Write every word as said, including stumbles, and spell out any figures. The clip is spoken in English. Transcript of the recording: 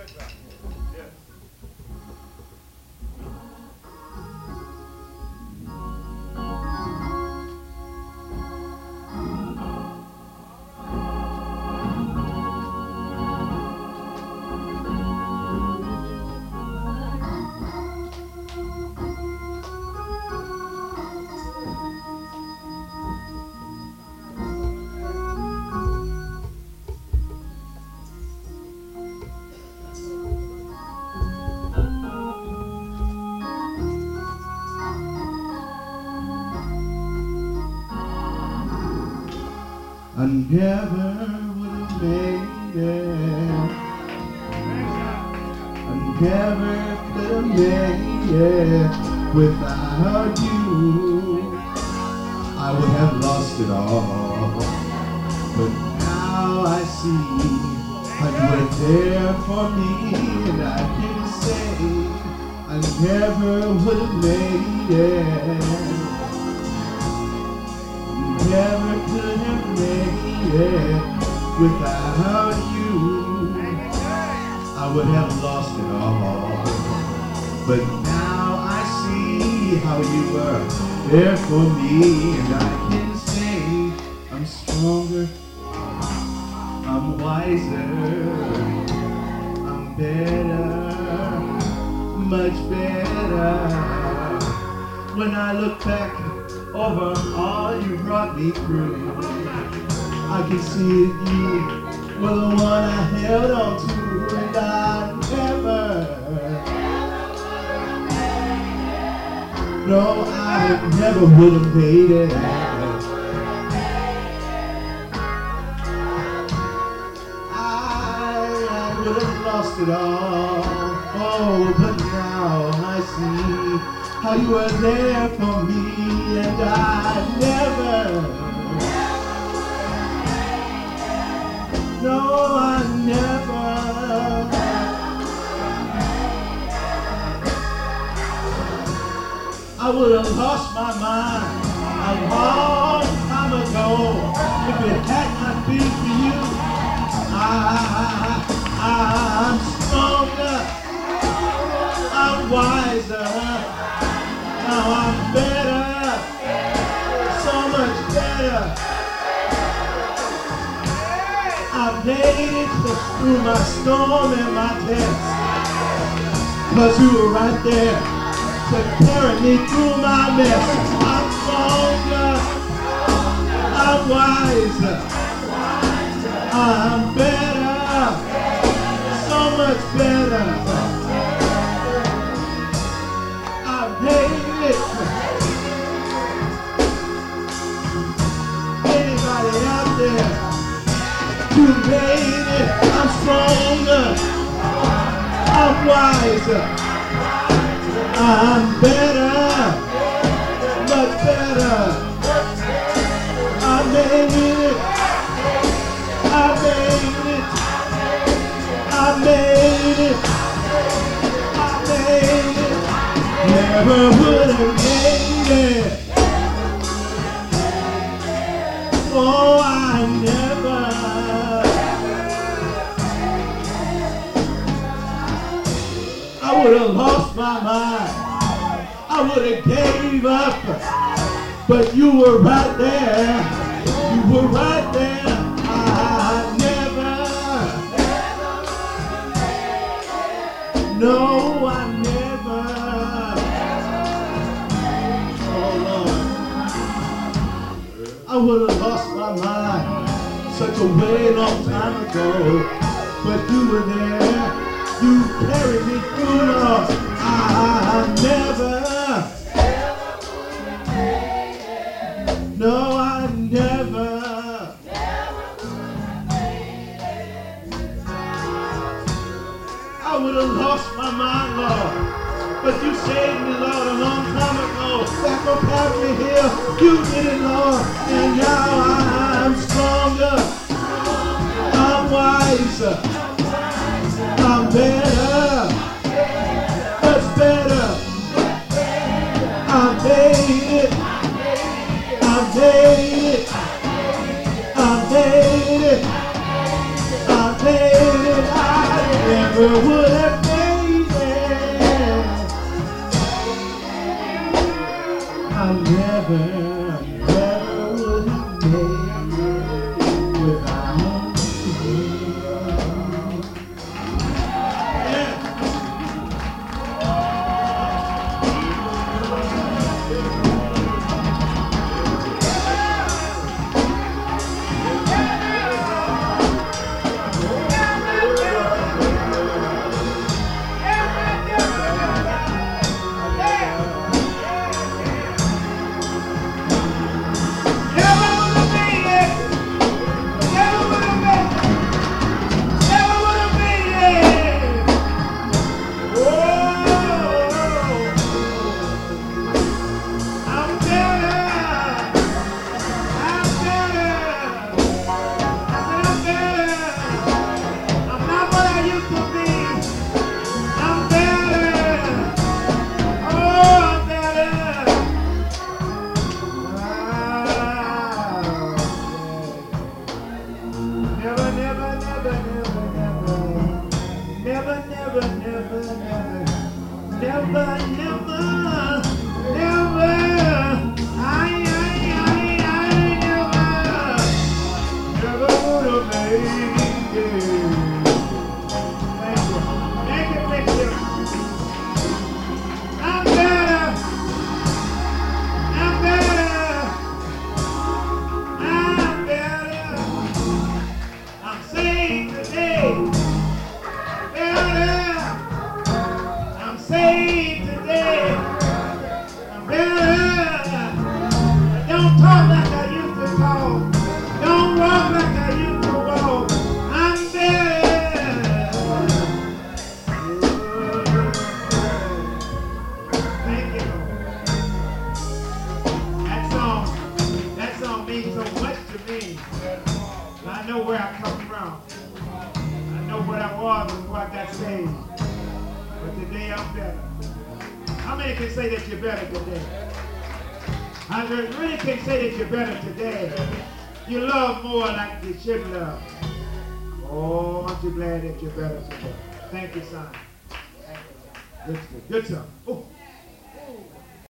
I never would have made it. I never could have made it without you. I would have lost it all. But now I see how you were there for me, and I can say I never would have made it. Never could have made it without you. I would have lost it all. But now I see how you were there for me, and I can say I'm stronger, I'm wiser, I'm better, much better. When I look back over all you brought me through, I can see that you were the one I held on to, and I never, no, I never would have made it. I, I would have lost it all. Oh, but now I see how you were there for me, and I never, no, I never, I would have lost my mind a long time ago if it had not been for you. I, I, I'm stronger, I'm wiser. Now I'm better, so much better. I've made it through my storm and my test, 'cause you were right there to carry me through my mess. I'm stronger, I'm wiser, I'm better, so much better. I've made it. Anybody out there, you made it. I'm stronger, I'm wiser, I'm better, much better. I made it, I made it, I made it, I made it. Never would have made it. Oh, I never. I would have lost my mind. I would have gave up. But you were right there. You were right there. I never. No, I never. I would have lost my mind such a way long time ago, but you were there, you carried me through, Lord. I never, no, I never, I would have lost my mind, Lord. But you saved me, Lord, a long time ago. Back on Calvary Hill, you did it, Lord. And now I'm stronger, I'm wiser, I'm better, much better. I made it, I made it, I made it, I made it, I made it. never would have made it. I never, never would have made it without you. Yeah. Thank you, son. Good stuff. Good stuff. Oh.